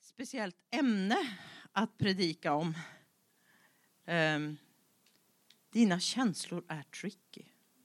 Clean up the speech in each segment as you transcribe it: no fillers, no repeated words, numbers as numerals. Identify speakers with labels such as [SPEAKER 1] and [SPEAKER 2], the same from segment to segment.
[SPEAKER 1] speciellt ämne att predika om. Dina känslor är tricky.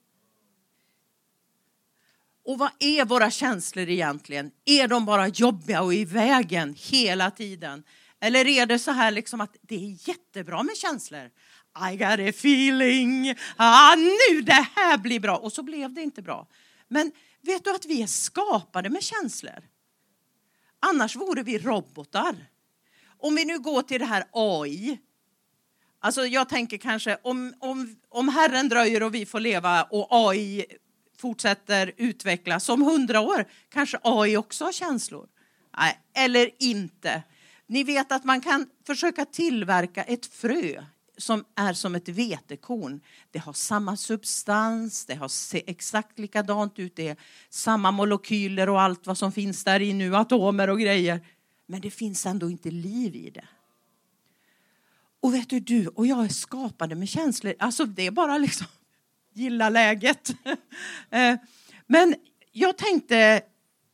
[SPEAKER 1] Och vad är våra känslor egentligen? Är de bara jobbiga och i vägen hela tiden? Eller är det så här liksom att det är jättebra med känslor? I got a feeling. Nu det här blir bra. Och så blev det inte bra. Men vet du att vi är skapade med känslor? Annars vore vi robotar. Om vi nu går till det här AI. Alltså jag tänker kanske om Herren dröjer och vi får leva och AI fortsätter utvecklas som 100 år. Kanske AI också har känslor. Nej, eller inte. Ni vet att man kan försöka tillverka ett frö som är som ett vetekorn. Det har samma substans, det har exakt likadant ut, det är samma molekyler och allt vad som finns där i nu, atomer och grejer. Men det finns ändå inte liv i det. Och vet du och jag är skapade med känslor. Alltså det är bara liksom gilla läget. Men jag tänkte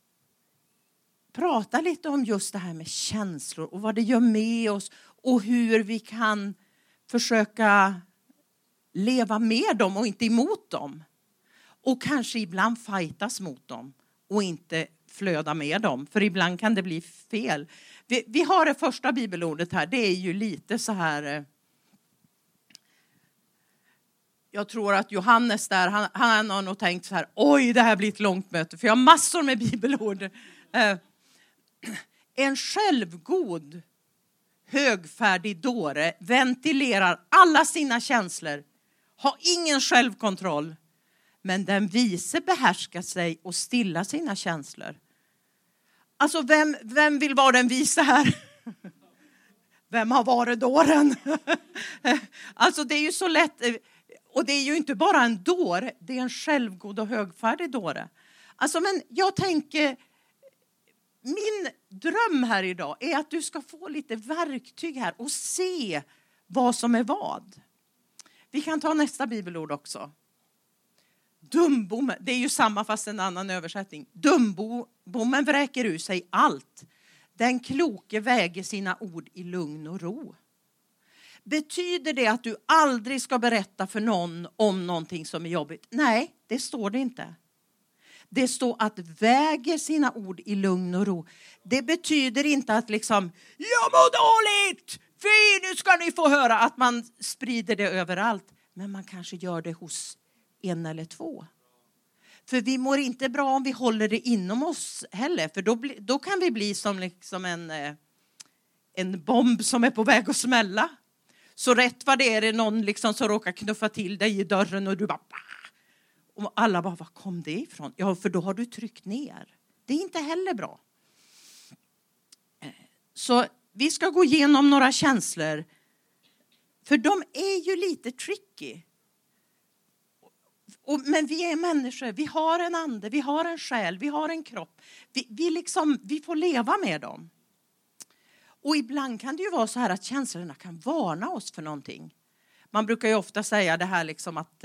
[SPEAKER 1] prata lite om just det här med känslor och vad det gör med oss och hur vi kan försöka leva med dem och inte emot dem. Och kanske ibland fightas mot dem och inte flöda med dem. För ibland kan det bli fel. Vi har det första bibelordet här. Det är ju lite så här. Jag tror att Johannes där, han har nog tänkt så här. Oj, det här blir ett långt möte. För jag har massor med bibelord. En självgod, högfärdig dåre ventilerar alla sina känslor. Har ingen självkontroll. Men den vise behärskar sig och stilla sina känslor. Alltså vem vill vara den vise här? Vem har varit dåren? Alltså det är ju så lätt. Och det är ju inte bara en dåre. Det är en självgod och högfärdig dåre. Alltså men jag tänker. Min dröm här idag är att du ska få lite verktyg här och se vad som är vad. Vi kan ta nästa bibelord också. Dumbom, det är ju samma fast en annan översättning. Dumbommen vräker ur sig allt. Den kloke väger sina ord i lugn och ro. Betyder det att du aldrig ska berätta för någon om någonting som är jobbigt? Nej, det står det inte. Det står att väger sina ord i lugn och ro. Det betyder inte att liksom, jag mår dåligt! Fy, nu ska ni få höra att man sprider det överallt. Men man kanske gör det hos en eller två. För vi mår inte bra om vi håller det inom oss heller. För då kan vi bli som liksom en bomb som är på väg att smälla. Så rätt vad det är någon liksom som råkar knuffa till dig i dörren och du bara... Och alla bara, var kom det ifrån? Ja, för då har du tryckt ner. Det är inte heller bra. Så vi ska gå igenom några känslor. För de är ju lite tricky. Men vi är människor. Vi har en ande, vi har en själ, vi har en kropp. Vi får leva med dem. Och ibland kan det ju vara så här att känslorna kan varna oss för någonting. Man brukar ju ofta säga det här liksom att...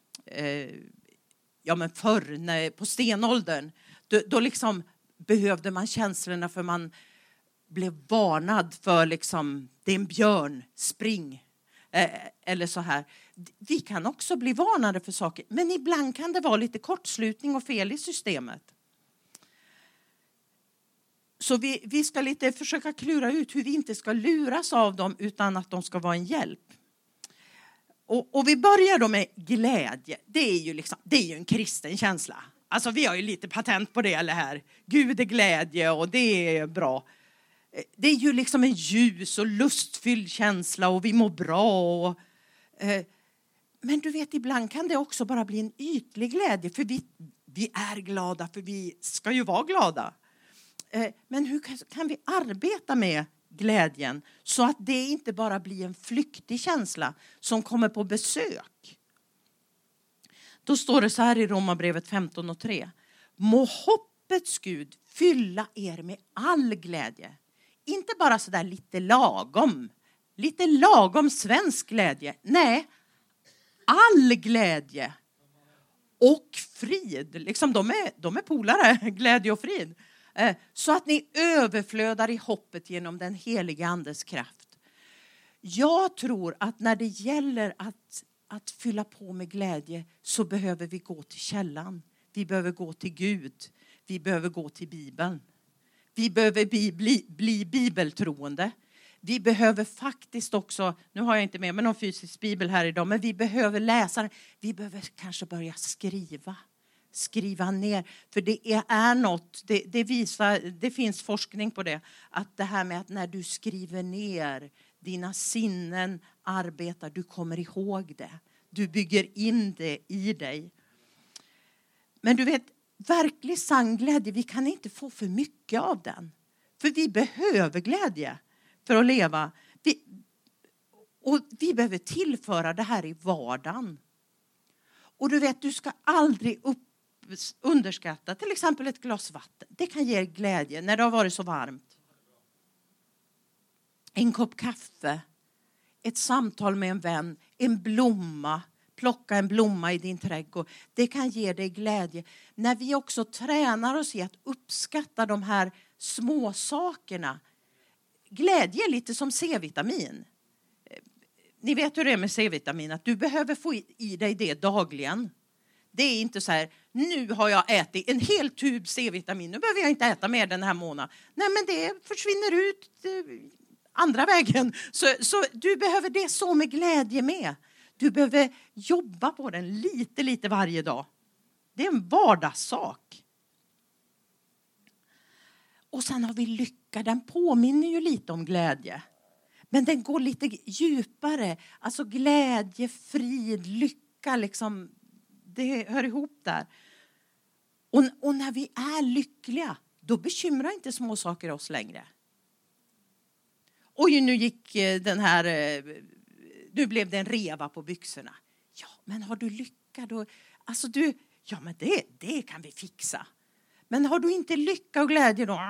[SPEAKER 1] Ja men förr på stenåldern då liksom behövde man känslorna för man blev varnad för liksom det är en björn, spring eller så här. Vi kan också bli varnade för saker men ibland kan det vara lite kortslutning och fel i systemet. Så vi ska lite försöka klura ut hur vi inte ska luras av dem utan att de ska vara en hjälp. Och vi börjar då med glädje. Det är ju en kristen känsla. Alltså vi har ju lite patent på det eller här. Gud är glädje och det är bra. Det är ju liksom en ljus och lustfylld känsla och vi mår bra. Men du vet, ibland kan det också bara bli en ytlig glädje. För vi är glada för vi ska ju vara glada. Men hur kan vi arbeta med glädjen så att det inte bara blir en flyktig känsla som kommer på besök? Då står det så här i Romarbrevet 15:3. Må hoppets Gud fylla er med all glädje. Inte bara så där lite lagom svensk glädje. Nej, all glädje och frid. Liksom de är polare, glädje och frid. Så att ni överflödar i hoppet genom den heliga andes kraft. Jag tror att när det gäller att fylla på med glädje så behöver vi gå till källan. Vi behöver gå till Gud. Vi behöver gå till Bibeln. Vi behöver bli bibeltroende. Vi behöver faktiskt också, nu har jag inte med mig någon fysisk bibel här idag, men vi behöver läsa den. Vi behöver kanske börja skriva ner. För det är något, det visar, det finns forskning på det. Att det här med att när du skriver ner, dina sinnen arbetar, du kommer ihåg det. Du bygger in det i dig. Men du vet, verklig sann glädje, vi kan inte få för mycket av den. För vi behöver glädje för att leva. Vi behöver tillföra det här i vardagen. Och du vet, du ska aldrig underskatta till exempel ett glas vatten. Det kan ge glädje när det har varit så varmt. En kopp kaffe, ett samtal med en vän, en blomma. Plocka en blomma i din trädgård. Det kan ge dig glädje. När vi också tränar oss i att uppskatta de här små sakerna. Glädje är lite som C-vitamin. Ni vet hur det är med C-vitamin. Att du behöver få i dig det dagligen. Det är inte så här, nu har jag ätit en hel tub C-vitamin. Nu behöver jag inte äta mer den här månaden. Nej, men det försvinner ut andra vägen. Så du behöver det så med glädje med. Du behöver jobba på den lite varje dag. Det är en vardagssak. Och sen har vi lycka. Den påminner ju lite om glädje. Men den går lite djupare. Alltså glädje, frid, lycka. Liksom, det hör ihop där. Och när vi är lyckliga, då bekymrar inte små saker oss längre. Oj, nu gick den här... Nu blev det en reva på byxorna. Ja, men har du lycka då? Alltså ja men det kan vi fixa. Men har du inte lycka och glädje då?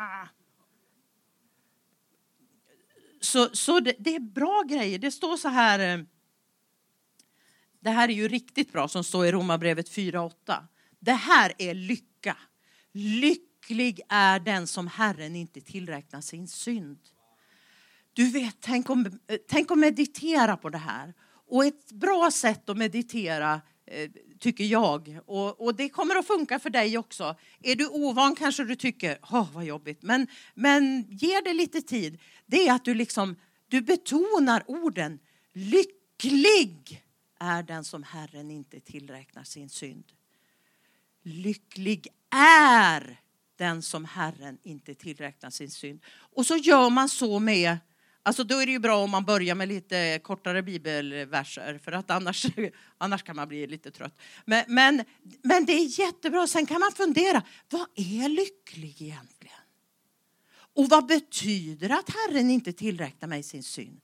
[SPEAKER 1] Så det är bra grejer. Det står så här. Det här är ju riktigt bra som står i Romarbrevet 4:8. Det här är lycka. Lycklig är den som Herren inte tillräknar sin synd. Du vet, tänk om meditera på det här. Och ett bra sätt att meditera tycker jag. Och det kommer att funka för dig också. Är du ovan kanske du tycker, vad jobbigt. Men ge det lite tid. Det är att du betonar orden. Lycklig är den som Herren inte tillräknar sin synd. Lycklig är den som Herren inte tillräknar sin synd. Och så gör man så med... Alltså då är det ju bra om man börjar med lite kortare bibelverser. För att annars kan man bli lite trött. Men det är jättebra. Sen kan man fundera. Vad är lycklig egentligen? Och vad betyder att Herren inte tillräknar mig sin synd?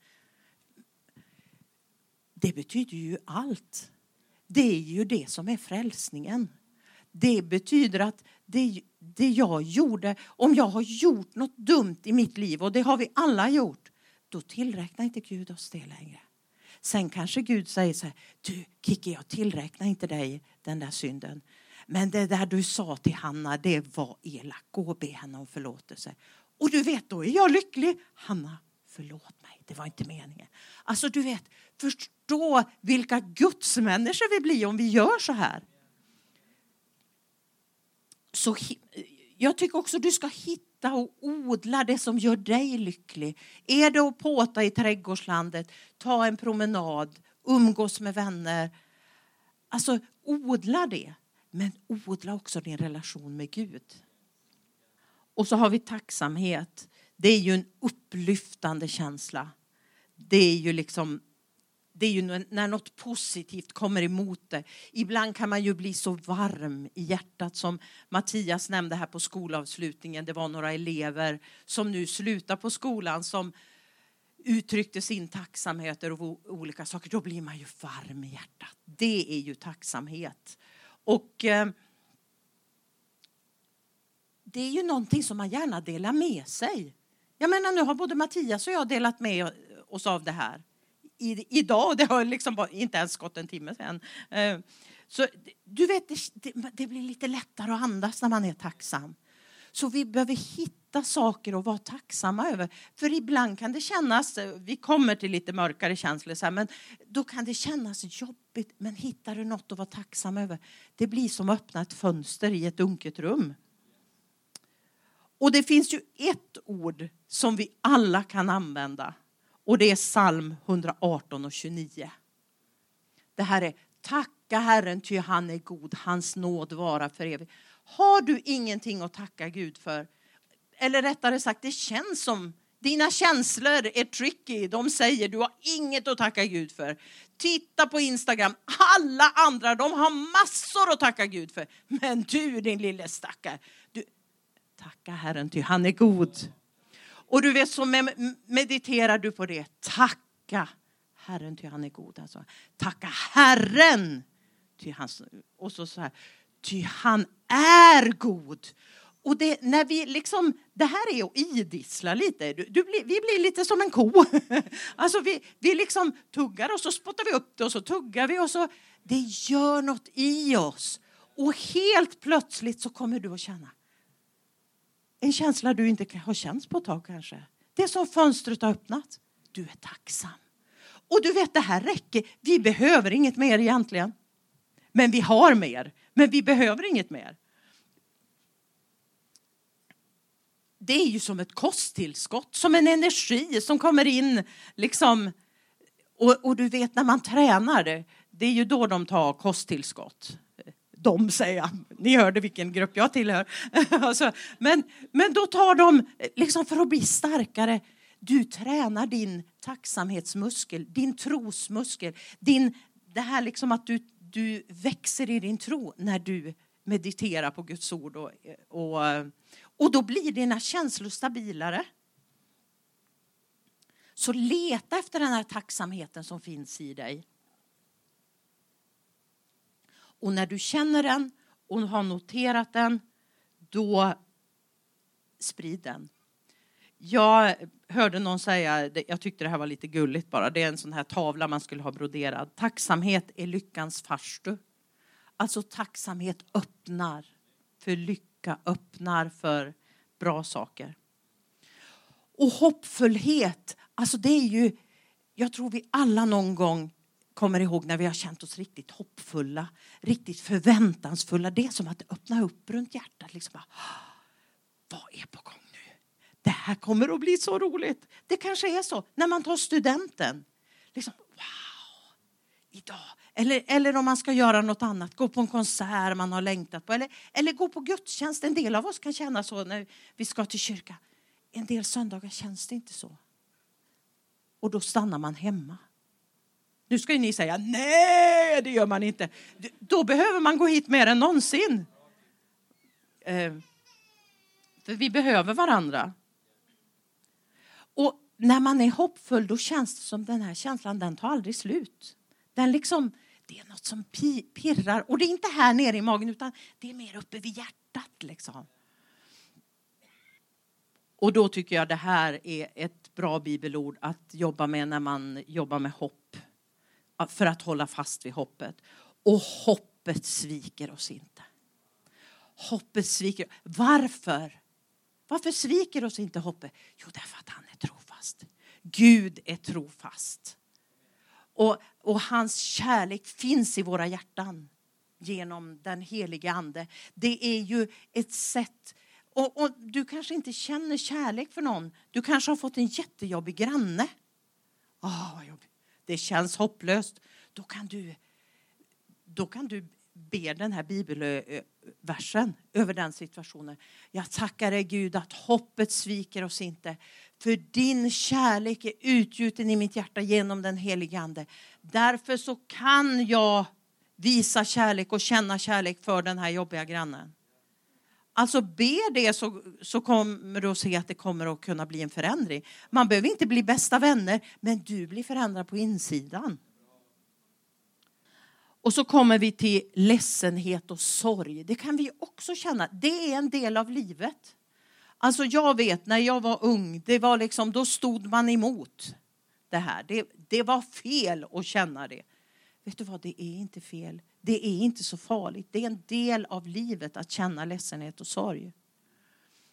[SPEAKER 1] Det betyder ju allt. Det är ju det som är frälsningen. Det betyder att det jag gjorde. Om jag har gjort något dumt i mitt liv. Och det har vi alla gjort. Då tillräknar inte Gud oss det längre. Sen kanske Gud säger så här. Du Kiki, jag tillräknar inte dig den där synden. Men det där du sa till Hanna, det var elak. Gå och be henne om förlåtelse. Och du vet, då är jag lycklig. Hanna, förlåt mig. Det var inte meningen. Alltså du vet, förstå vilka gudsmänniskor vi blir om vi gör så här. Så jag tycker också du ska hitta och odla det som gör dig lycklig. Är det att påta i trädgårdslandet, ta en promenad, umgås med vänner. Alltså odla det. Men odla också din relation med Gud. Och så har vi tacksamhet. Det är ju en upplyftande känsla. Det är ju när något positivt kommer emot det. Ibland kan man ju bli så varm i hjärtat som Mattias nämnde här på skolavslutningen. Det var några elever som nu slutar på skolan som uttryckte sin tacksamhet över olika saker. Då blir man ju varm i hjärtat. Det är ju tacksamhet. Och det är ju någonting som man gärna delar med sig. Jag menar, nu har både Mattias och jag delat med oss av det här. Idag, det har liksom inte ens gått en timme sedan. Så du vet, det blir lite lättare att andas när man är tacksam. Så vi behöver hitta saker att vara tacksamma över. För ibland kan det kännas, vi kommer till lite mörkare känslor så här, men då kan det kännas jobbigt. Men hittar du något att vara tacksam över? Det blir som att öppna ett fönster i ett dunket rum. Och det finns ju ett ord som vi alla kan använda. Och det är psalm 118 och 29. Det här är: tacka Herren, ty han är god, hans nåd vara för evigt. Har du ingenting att tacka Gud för? Eller rättare sagt, det känns som dina känslor är tricky. De säger du har inget att tacka Gud för. Titta på Instagram. Alla andra, de har massor att tacka Gud för. Men du, din lille stackare. Tacka Herren, ty han är god. Och du vet, så mediterar du på det. Tacka Herren, ty han är god. Alltså, tacka Herren, ty han, och så här, ty han är god. Och det, när vi liksom, det här är att idissla lite. Vi blir lite som en ko. Alltså vi liksom tuggar och så spottar vi upp det och så tuggar vi och så. Det gör något i oss. Och helt plötsligt så kommer du att känna en känsla du inte har känt på ett tag kanske. Det är som fönstret har öppnat. Du är tacksam. Och du vet, det här räcker. Vi behöver inget mer egentligen. Men vi har mer. Men vi behöver inget mer. Det är ju som ett kosttillskott. Som en energi som kommer in. Liksom. Och du vet, när man tränar det. Det är ju då de tar kosttillskott. De säger, ni hörde vilken grupp jag tillhör. Alltså, men då tar de, liksom för att bli starkare. Du tränar din tacksamhetsmuskel, din trosmuskel. Det här liksom att du växer i din tro när du mediterar på Guds ord. Och då blir dina känslor stabilare. Så leta efter den här tacksamheten som finns i dig. Och när du känner den och har noterat den, då sprid den. Jag hörde någon säga, jag tyckte det här var lite gulligt bara. Det är en sån här tavla man skulle ha broderad. Tacksamhet är lyckans farstu. Alltså tacksamhet öppnar för lycka, öppnar för bra saker. Och hoppfullhet, alltså det är ju, jag tror vi alla någon gång kommer ihåg när vi har känt oss riktigt hoppfulla, riktigt förväntansfulla. Det är som att det öppnar upp runt hjärtat. Liksom bara, vad är på gång nu? Det här kommer att bli så roligt. Det kanske är så när man tar studenten. Liksom, wow, idag. Eller om man ska göra något annat. Gå på en konsert man har längtat på. Eller gå på gudstjänst. En del av oss kan känna så när vi ska till kyrka. En del söndagar känns det inte så. Och då stannar man hemma. Nu ska ju ni säga, nej det gör man inte. Då behöver man gå hit mer än någonsin. För vi behöver varandra. Och när man är hoppfull, då känns det som den här känslan, den tar aldrig slut. Den liksom, det är något som pirrar. Och det är inte här nere i magen, utan det är mer uppe vid hjärtat liksom. Och då tycker jag det här är ett bra bibelord att jobba med när man jobbar med hopp. För att hålla fast vid hoppet. Och hoppet sviker oss inte. Hoppet sviker. Varför? Varför sviker oss inte hoppet? Jo, därför att han är trofast. Gud är trofast. Och hans kärlek finns i våra hjärtan. Genom den helige ande. Det är ju ett sätt. Och du kanske inte känner kärlek för någon. Du kanske har fått en jättejobbig granne. Vad jobbigt. Det känns hopplöst. Då kan du be den här bibelversen över den situationen. Jag tackar dig Gud att hoppet sviker oss inte. För din kärlek är utgjuten i mitt hjärta genom den helige ande. Därför så kan jag visa kärlek och känna kärlek för den här jobbiga grannen. Alltså be det så kommer du att se att det kommer att kunna bli en förändring. Man behöver inte bli bästa vänner, men du blir förändrad på insidan. Och så kommer vi till ledsenhet och sorg. Det kan vi också känna. Det är en del av livet. Alltså jag vet när jag var ung, det var liksom, då stod man emot det här. Det var fel att känna det. Vet du vad, det är inte fel. Det är inte så farligt. Det är en del av livet att känna ledsenhet och sorg.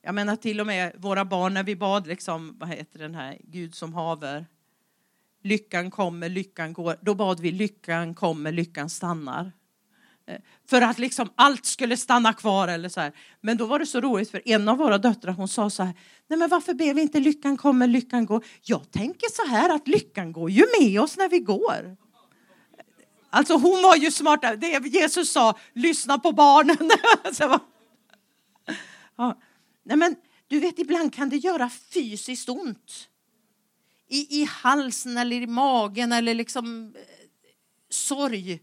[SPEAKER 1] Jag menar till och med våra barn när vi bad liksom, vad heter den här, Gud som haver. Lyckan kommer, lyckan går. Då bad vi lyckan kommer, lyckan stannar. För att liksom allt skulle stanna kvar eller så här. Men då var det så roligt för en av våra döttrar, hon sa så här: nej men varför ber vi inte lyckan kommer, lyckan går? Jag tänker så här att lyckan går ju med oss när vi går. Alltså hon var ju smart. Det Jesus sa, lyssna på barnen. Ja. Nej men du vet, ibland kan det göra fysiskt ont. I halsen eller i magen eller liksom sorg.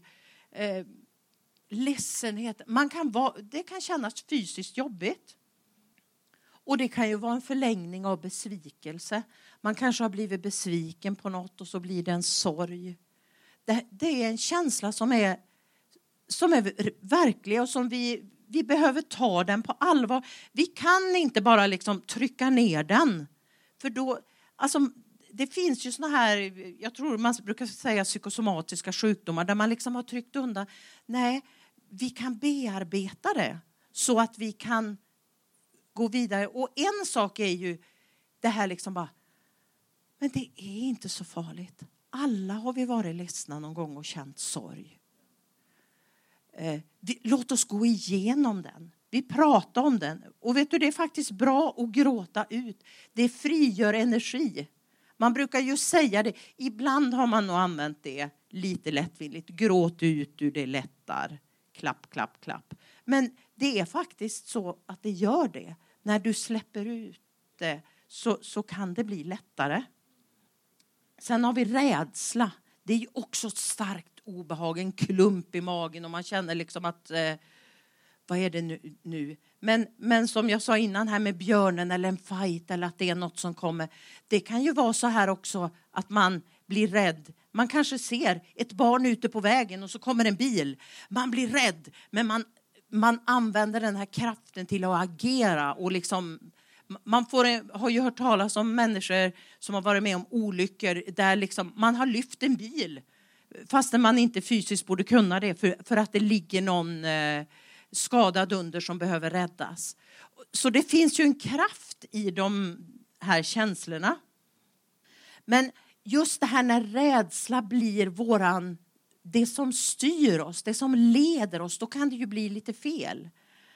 [SPEAKER 1] Ledsenhet. Det kan kännas fysiskt jobbigt. Och det kan ju vara en förlängning av besvikelse. Man kanske har blivit besviken på något och så blir det en sorg. Det är en känsla som är verklig och som vi behöver ta den på allvar. Vi kan inte bara liksom trycka ner den. För då, alltså det finns ju såna här, jag tror man brukar säga psykosomatiska sjukdomar där man liksom har tryckt undan. Nej, vi kan bearbeta det så att vi kan gå vidare. Och en sak är ju det här liksom bara, men det är inte så farligt. Alla har vi varit ledsna någon gång och känt sorg. Låt oss gå igenom den. Vi pratar om den. Och vet du, det är faktiskt bra att gråta ut. Det frigör energi. Man brukar ju säga det. Ibland har man nog använt det lite lättvindigt. Gråt ut, det lättar. Klapp, klapp, klapp. Men det är faktiskt så att det gör det. När du släpper ut det så kan det bli lättare. Sen har vi rädsla. Det är ju också ett starkt obehag. En klump i magen och man känner liksom att vad är det nu? Men som jag sa innan här med björnen eller en fight eller att det är något som kommer. Det kan ju vara så här också att man blir rädd. Man kanske ser ett barn ute på vägen och så kommer en bil. Man blir rädd men man använder den här kraften till att agera och liksom man har ju hört talas om människor som har varit med om olyckor där liksom man har lyft en bil fastän man inte fysiskt borde kunna det för att det ligger någon skadad under som behöver räddas. Så det finns ju en kraft i de här känslorna. Men just det här när rädsla blir det som styr oss, det som leder oss, då kan det ju bli lite fel.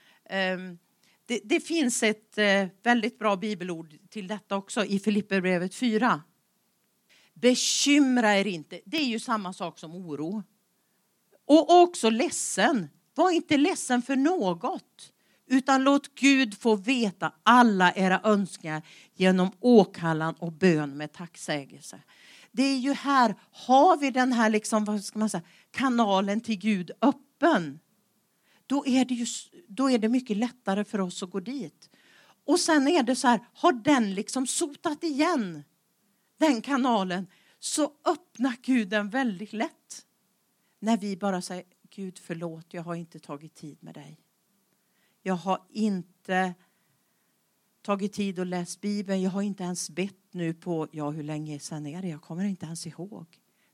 [SPEAKER 1] Det finns ett väldigt bra bibelord till detta också i Filipperbrevet 4. Bekymra er inte. Det är ju samma sak som oro. Och också ledsen. Var inte ledsen för något. Utan låt Gud få veta alla era önskningar genom åkallan och bön med tacksägelse. Det är ju här, har vi den här liksom, vad ska man säga, kanalen till Gud öppen. Då är det mycket lättare för oss att gå dit. Och sen är det så här, har den liksom sotat igen den kanalen, så öppnar Gud den väldigt lätt. När vi bara säger, Gud förlåt, jag har inte tagit tid med dig. Jag har inte tagit tid och läst Bibeln. Jag har inte ens bett nu på, hur länge sedan är det? Jag kommer inte ens ihåg.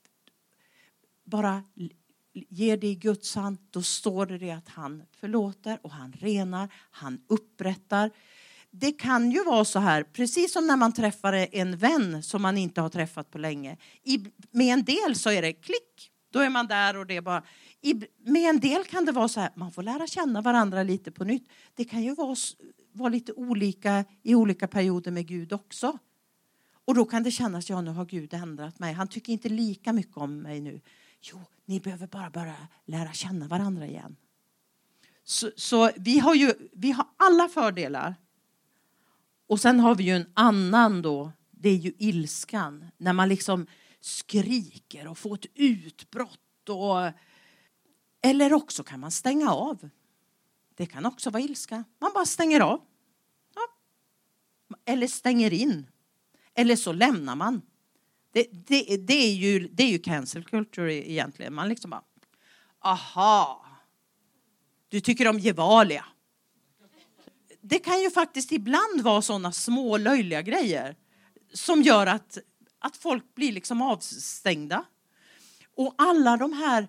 [SPEAKER 1] Bara ge det i Guds hand, då står det att han förlåter och han renar, han upprättar. Det kan ju vara så här, precis som när man träffar en vän som man inte har träffat på länge. Med en del så är det klick, då är man där och det är bara... Med en del kan det vara så här, man får lära känna varandra lite på nytt. Det kan ju vara lite olika i olika perioder med Gud också. Och då kan det kännas, nu har Gud ändrat mig. Han tycker inte lika mycket om mig nu. Jo, ni behöver bara lära känna varandra igen. Så vi har alla fördelar. Och sen har vi ju en annan då. Det är ju ilskan. När man liksom skriker och får ett utbrott. Eller också kan man stänga av. Det kan också vara ilska. Man bara stänger av. Ja. Eller stänger in. Eller så lämnar man. Det är ju cancel culture egentligen. Man liksom bara, aha. Du tycker om Gevalia. Det kan ju faktiskt ibland vara sådana små löjliga grejer. Som gör att folk blir liksom avstängda. Och alla de här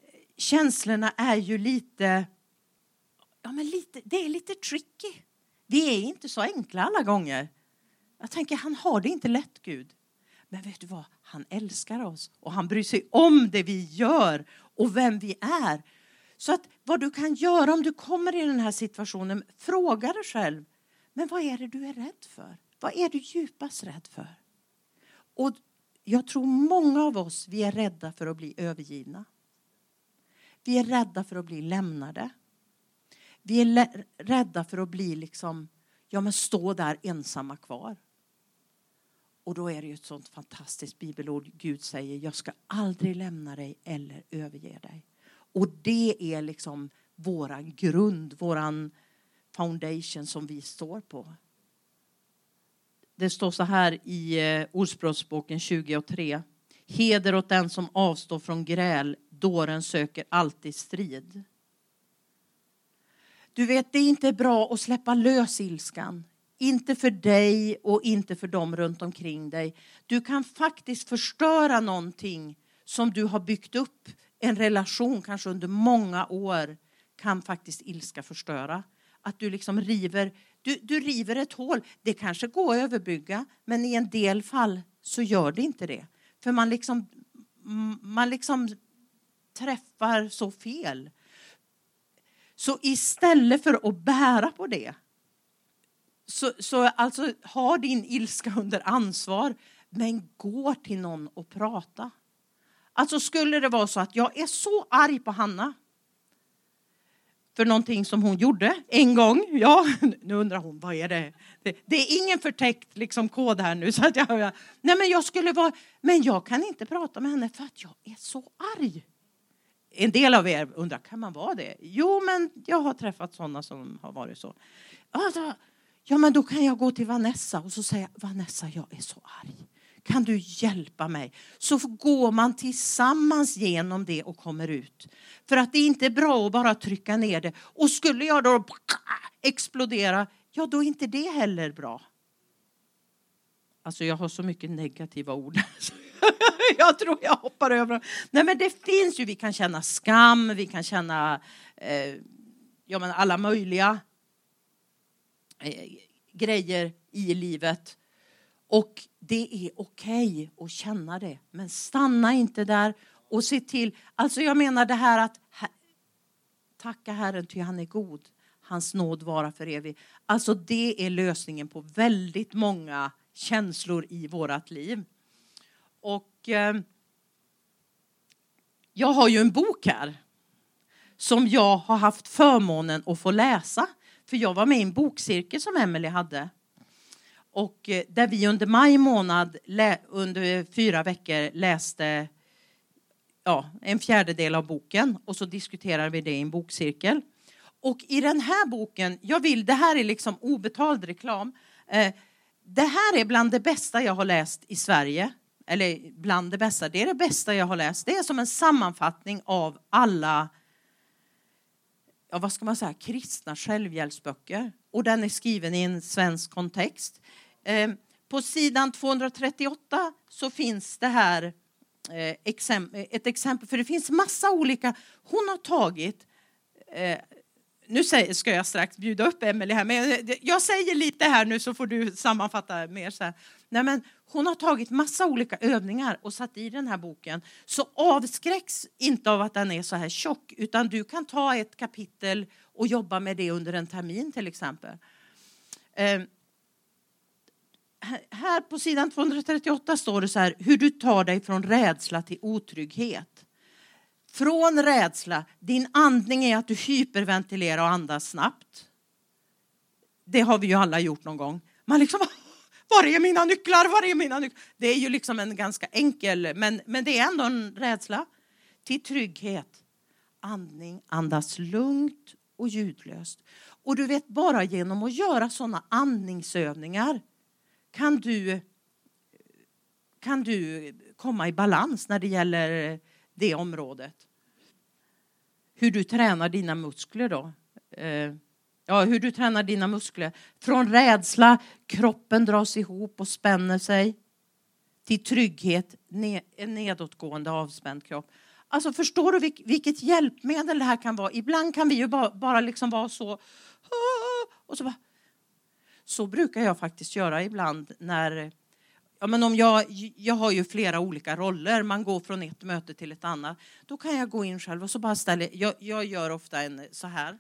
[SPEAKER 1] känslorna är ju lite, det är lite tricky. Vi är inte så enkla alla gånger. Jag tänker, han har det inte lätt, Gud. Men vet du vad? Han älskar oss. Och han bryr sig om det vi gör. Och vem vi är. Så att vad du kan göra om du kommer i den här situationen. Fråga dig själv. Men vad är det du är rädd för? Vad är du djupast rädd för? Och jag tror många av oss, vi är rädda för att bli övergivna. Vi är rädda för att bli lämnade. Vi är rädda för att bli liksom, stå där ensamma kvar. Och då är det ju ett sånt fantastiskt bibelord. Gud säger, jag ska aldrig lämna dig eller överge dig. Och det är liksom våran grund, våran foundation som vi står på. Det står så här i Ordspråksboken 20:3. Heder åt den som avstår från gräl, dåren söker alltid strid. Du vet, det är inte bra att släppa lös ilskan. Inte för dig och inte för dem runt omkring dig. Du kan faktiskt förstöra någonting som du har byggt upp. En relation kanske under många år kan faktiskt ilska förstöra. Att du liksom river, du river ett hål. Det kanske går att överbygga, men i en del fall så gör det inte det. För man liksom träffar så fel. Så istället för att bära på det, så alltså ha din ilska under ansvar, men gå till någon och prata. Alltså skulle det vara så att jag är så arg på Hanna för någonting som hon gjorde en gång. Ja, nu undrar hon, vad är det? Det är ingen förtäckt liksom kod här nu. Så att men jag kan inte prata med henne för att jag är så arg. En del av er undrar, kan man vara det? Jo, men jag har träffat sådana som har varit så. Ja, men då kan jag gå till Vanessa och så säga, Vanessa, jag är så arg. Kan du hjälpa mig? Så går man tillsammans genom det och kommer ut. För att det är inte bra att bara trycka ner det. Och skulle jag då explodera, ja då är inte det heller bra. Alltså jag har så mycket negativa ord. Jag tror jag hoppar över. Nej, men det finns ju, vi kan känna skam, vi kan känna alla möjliga grejer i livet. Och det är okej att känna det. Men stanna inte där och se till. Alltså jag menar det här att tacka Herren ty han är god. Hans nåd vara för evigt. Alltså det är lösningen på väldigt många känslor i vårat liv. Och jag har ju en bok här som jag har haft förmånen att få läsa. För jag var med i en bokcirkel som Emily hade. Och där vi under maj månad under 4 veckor läste en fjärdedel av boken. Och så diskuterade vi det i en bokcirkel. Och i den här boken, det här är liksom obetald reklam. Det här är bland det bästa jag har läst i Sverige. Eller bland det bästa, det är det bästa jag har läst. Det är som en sammanfattning av alla, kristna självhjälpsböcker. Och den är skriven i en svensk kontext. På sidan 238 så finns det här ett exempel. För det finns massa olika, hon har tagit, nu ska jag strax bjuda upp Emily här. Men jag säger lite här nu så får du sammanfatta mer så här. Nej, men hon har tagit massa olika övningar och satt i den här boken. Så avskräcks inte av att den är så här tjock. Utan du kan ta ett kapitel och jobba med det under en termin till exempel. Här på sidan 238 står det så här. Hur du tar dig från rädsla till otrygghet. Från rädsla, din andning är att du hyperventilerar och andas snabbt. Det har vi ju alla gjort någon gång. Man liksom, var är mina nycklar? Det är ju liksom en ganska enkel, men det är ändå en rädsla. Till trygghet, andning, andas lugnt och ljudlöst. Och du vet, bara genom att göra sådana andningsövningar kan du komma i balans när det gäller det området. Hur du tränar dina muskler då. Hur du tränar dina muskler. Från rädsla, kroppen dras ihop och spänner sig. Till trygghet, en nedåtgående avspänd kropp. Alltså förstår du vilket hjälpmedel det här kan vara? Ibland kan vi ju bara liksom vara så. Och så bara. Så brukar jag faktiskt göra ibland när... Ja, men om jag har ju flera olika roller. Man går från ett möte till ett annat. Då kan jag gå in själv och så bara ställa... Jag gör ofta en så här.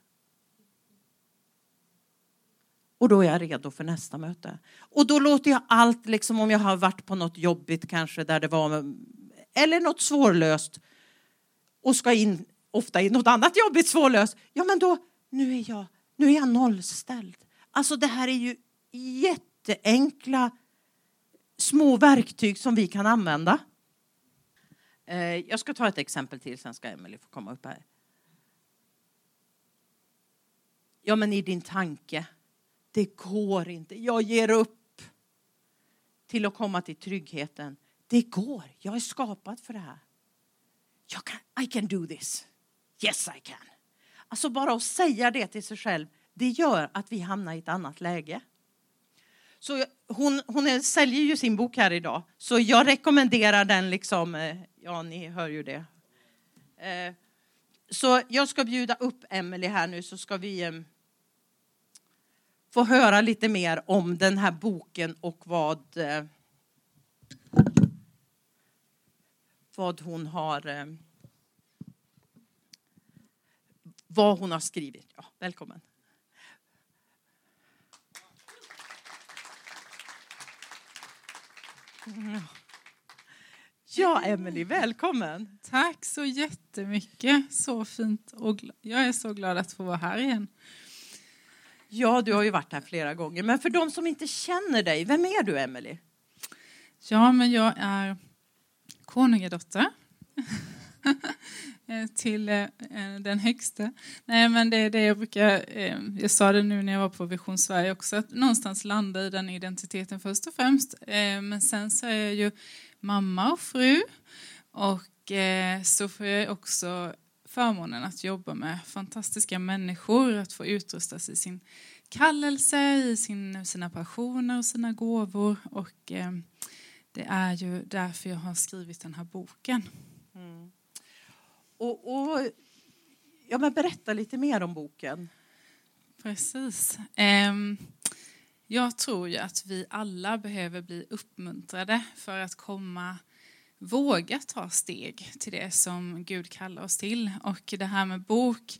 [SPEAKER 1] Och då är jag redo för nästa möte. Och då låter jag allt, liksom om jag har varit på något jobbigt kanske där det var... Eller något svårlöst. Och ska in ofta i något annat jobbigt svårlöst. Ja, men då... Nu är jag nollställd. Alltså det här är ju jätteenkla små verktyg som vi kan använda. Jag ska ta ett exempel till, sen ska Emily få komma upp här. Ja, men i din tanke. Det går inte. Jag ger upp. Till att komma till tryggheten. Det går. Jag är skapad för det här. I can do this. Yes, I can. Alltså bara att säga det till sig själv. Det gör att vi hamnar i ett annat läge. Så hon säljer ju sin bok här idag. Så jag rekommenderar den liksom. Ja, ni hör ju det. Så jag ska bjuda upp Emily här nu. Så ska vi få höra lite mer om den här boken. Och vad hon har... Vad hon har skrivit. Ja, välkommen. Ja, Emily, välkommen.
[SPEAKER 2] Tack så jättemycket. Så fint. Och jag är så glad att få vara här igen.
[SPEAKER 1] Ja, du har ju varit här flera gånger. Men för de som inte känner dig, vem är du, Emily?
[SPEAKER 2] Ja, men jag är konungadotter. Till den högsta. Nej, men det är det jag brukar... jag sa det nu när jag var på Vision Sverige också. Att någonstans landa i den identiteten först och främst. Men sen så är jag ju mamma och fru. Och så får jag också förmånen att jobba med fantastiska människor. Att få utrustas i sin kallelse, i sina passioner och sina gåvor. Och det är ju därför jag har skrivit den här boken.
[SPEAKER 1] Mm. Och ja, men berätta lite mer om boken.
[SPEAKER 2] Precis. Jag tror ju att vi alla behöver bli uppmuntrade för att våga ta steg till det som Gud kallar oss till. Och det här med bok,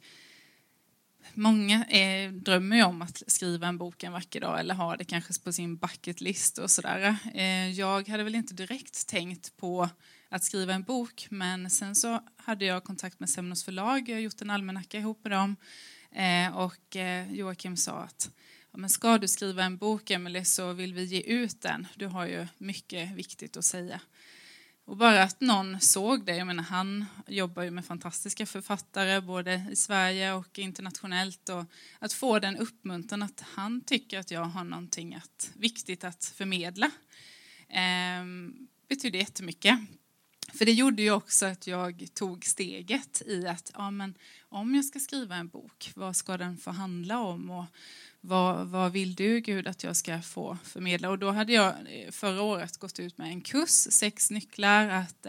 [SPEAKER 2] många drömmer ju om att skriva en bok en vacker dag eller ha det kanske på sin bucket list och sådär. Jag hade väl inte direkt tänkt på att skriva en bok, men sen så hade jag kontakt med Semnos förlag. Jag har gjort en almanacka ihop med dem. Och Joakim sa att men ska du skriva en bok, Emily, så vill vi ge ut den. Du har ju mycket viktigt att säga. Och bara att någon såg det, jag menar, han jobbar ju med fantastiska författare både i Sverige och internationellt. Och att få den uppmuntran att han tycker att jag har någonting viktigt att förmedla betyder jättemycket. För det gjorde ju också att jag tog steget i att men om jag ska skriva en bok, vad ska den få handla om och vad vill du, Gud, att jag ska få förmedla? Och då hade jag förra året gått ut med en kurs, 6 nycklar att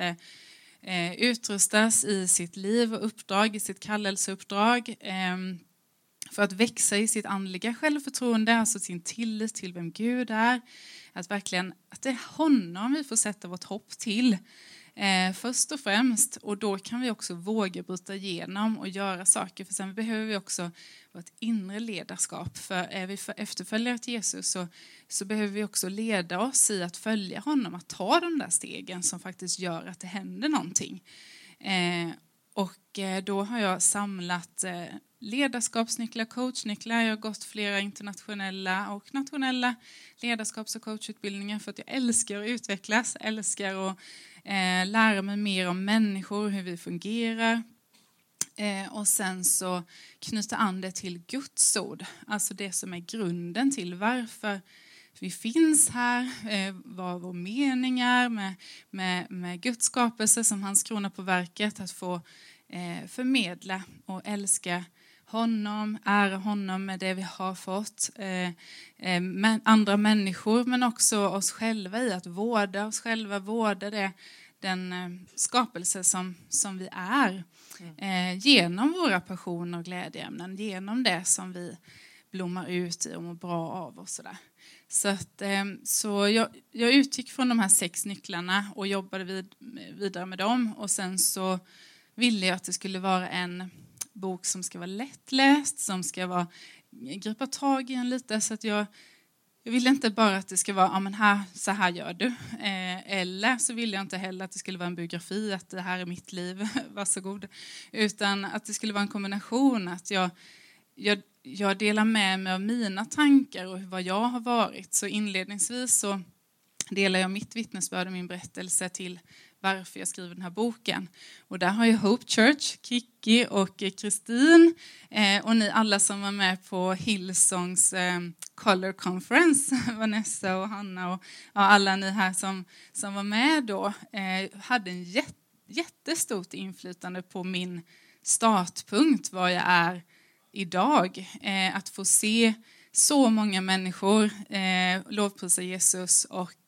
[SPEAKER 2] utrustas i sitt liv och uppdrag, i sitt kallelseuppdrag. För att växa i sitt andliga självförtroende, alltså sin tillit till vem Gud är. Att det är honom vi får sätta vårt hopp till. Först och främst, och då kan vi också våga bryta igenom och göra saker, för sen behöver vi också vårt inre ledarskap, för är vi efterföljare till Jesus så behöver vi också leda oss i att följa honom, att ta de där stegen som faktiskt gör att det händer någonting. Och då har jag samlat ledarskapsnycklar, coachnycklar. Jag har gått flera internationella och nationella ledarskaps- och coachutbildningar för att jag älskar att utvecklas, älskar att lära mig mer om människor, hur vi fungerar. Och sen så knyta an det till Guds ord, alltså det som är grunden till varför vi finns här, vad vår mening är med Guds skapelse som hans krona på verket, att få förmedla och älska honom, ära honom med det vi har fått, andra människor, men också oss själva i att vårda oss själva, vårda den skapelse som vi är, genom våra passioner och glädjeämnen, genom det som vi blommar ut i och mår bra av och sådär. Så jag utgick från de här 6 nycklarna och jobbade vidare med dem. Och sen så ville jag att det skulle vara en bok som ska vara lättläst, som ska gripa tag i en lite. Så att jag ville inte bara att det ska vara, ja men så här gör du. Eller så ville jag inte heller att det skulle vara en biografi, att det här är mitt liv, varsågod. Utan att det skulle vara en kombination, att jag delar med mig av mina tankar och vad jag har varit. Så inledningsvis så delar jag mitt vittnesbörd och min berättelse till varför jag skriver den här boken. Och där har jag Hope Church, Kiki och Kristin och ni alla som var med på Hillsongs Color Conference, Vanessa och Hanna och alla ni här som var med då, hade en jättestort inflytande på min startpunkt, vad jag är idag. Att få se så många människor lovprisa Jesus och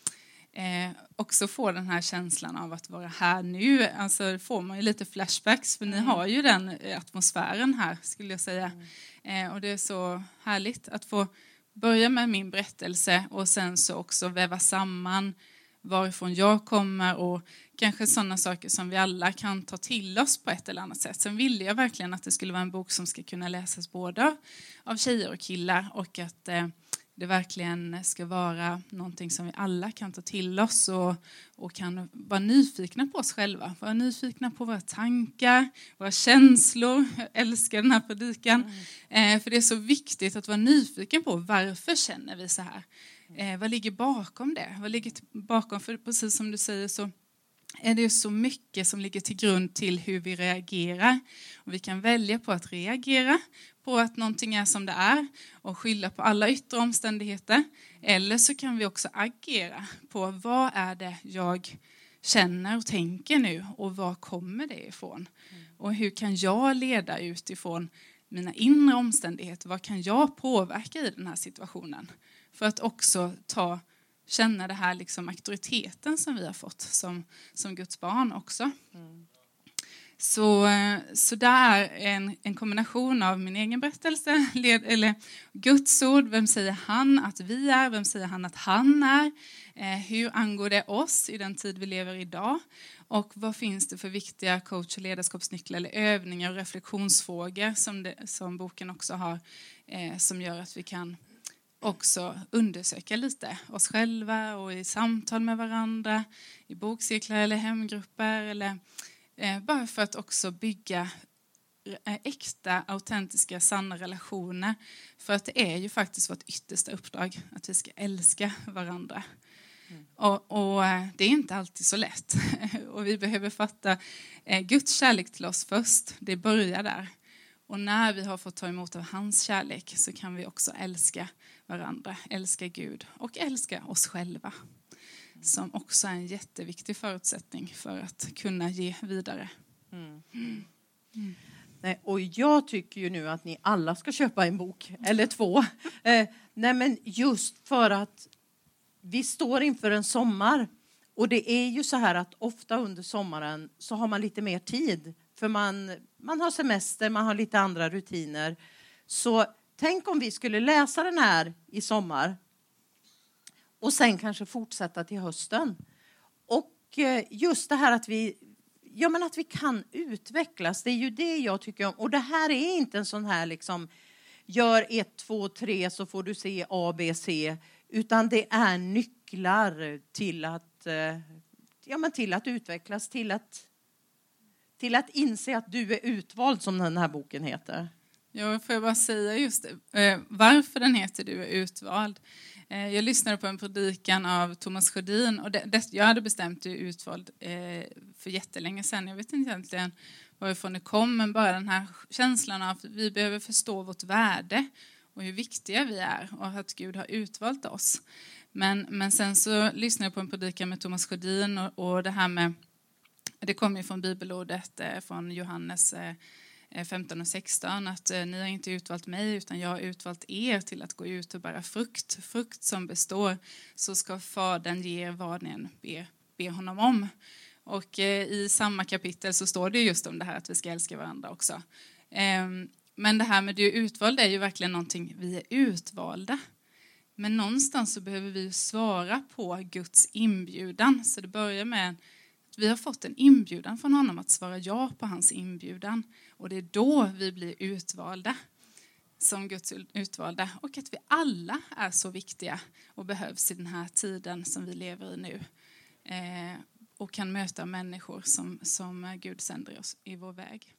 [SPEAKER 2] också få den här känslan av att vara här nu. Alltså får man ju lite flashbacks, för ni har ju den atmosfären här, skulle jag säga. Och det är så härligt att få börja med min berättelse och sen så också väva samman varifrån jag kommer och kanske sådana saker som vi alla kan ta till oss på ett eller annat sätt. Sen ville jag verkligen att det skulle vara en bok som ska kunna läsas både av tjejer och killar, och att det verkligen ska vara någonting som vi alla kan ta till oss och kan vara nyfikna på oss själva. Vara nyfikna på våra tankar, våra känslor. Jag älskar den här predikan. För det är så viktigt att vara nyfiken på varför känner vi så här. Vad ligger bakom det? Vad ligger bakom? För precis som du säger så är det så mycket som ligger till grund till hur vi reagerar. Och vi kan välja på att reagera på att någonting är som det är och skylla på alla yttre omständigheter. Eller så kan vi också agera på vad är det jag känner och tänker nu och var kommer det ifrån? Och hur kan jag leda utifrån mina inre omständigheter? Vad kan jag påverka i den här situationen? För att också känna det här liksom auktoriteten som vi har fått som Guds barn också. Så där är en kombination av min egen berättelse, eller Guds ord, vem säger han att vi är, vem säger han att han är, hur angår det oss i den tid vi lever idag, och vad finns det för viktiga coach- och ledarskapsnycklar eller övningar och reflektionsfrågor som boken också har, som gör att vi kan också undersöka lite oss själva och i samtal med varandra, i bokcirklar eller hemgrupper, eller bara för att också bygga äkta, autentiska, sanna relationer. För att det är ju faktiskt vårt yttersta uppdrag att vi ska älska varandra. Och det är inte alltid så lätt. Och vi behöver fatta Guds kärlek till oss först. Det börjar där. Och när vi har fått ta emot av hans kärlek så kan vi också älska varandra, älska Gud och älska oss själva. Som också är en jätteviktig förutsättning för att kunna ge vidare.
[SPEAKER 1] Nej, och jag tycker ju nu att ni alla ska köpa en bok eller 2. Nej, men just för att vi står inför en sommar. Och det är ju så här att ofta under sommaren så har man lite mer tid. För man har semester, man har lite andra rutiner. Så tänk om vi skulle läsa den här i sommar. Och sen kanske fortsätta till hösten. Och just det här att att vi kan utvecklas. Det är ju det jag tycker om. Och det här är inte en sån här liksom, gör 1, 2, 3 så får du se A, B, C. Utan det är nycklar till att utvecklas. Till att inse att du är utvald, som den här boken heter.
[SPEAKER 2] Ja, får jag bara säga just varför den heter Du är utvald. Jag lyssnade på en predikan av Thomas Sjödin, och jag hade bestämt Du är utvald för jättelänge sedan. Jag vet inte egentligen varifrån det kom, men bara den här känslan av att vi behöver förstå vårt värde och hur viktiga vi är och att Gud har utvalt oss. Men sen så lyssnade jag på en predikan med Thomas Sjödin och det här med, det kommer ju från bibelordet från Johannes 15 och 16, att ni har inte utvalt mig utan jag har utvalt er till att gå ut och bära frukt som består, så ska Fadern ge er vad ni än ber honom om. Och i samma kapitel så står det just om det här att vi ska älska varandra också. Men det här med du är utvald är ju verkligen någonting, vi är utvalda. Men någonstans så behöver vi svara på Guds inbjudan. Så det börjar med att vi har fått en inbjudan från honom att svara ja på hans inbjudan. Och det är då vi blir utvalda som Guds utvalda. Och att vi alla är så viktiga och behövs i den här tiden som vi lever i nu. Och kan möta människor som Gud sänder oss i vår väg.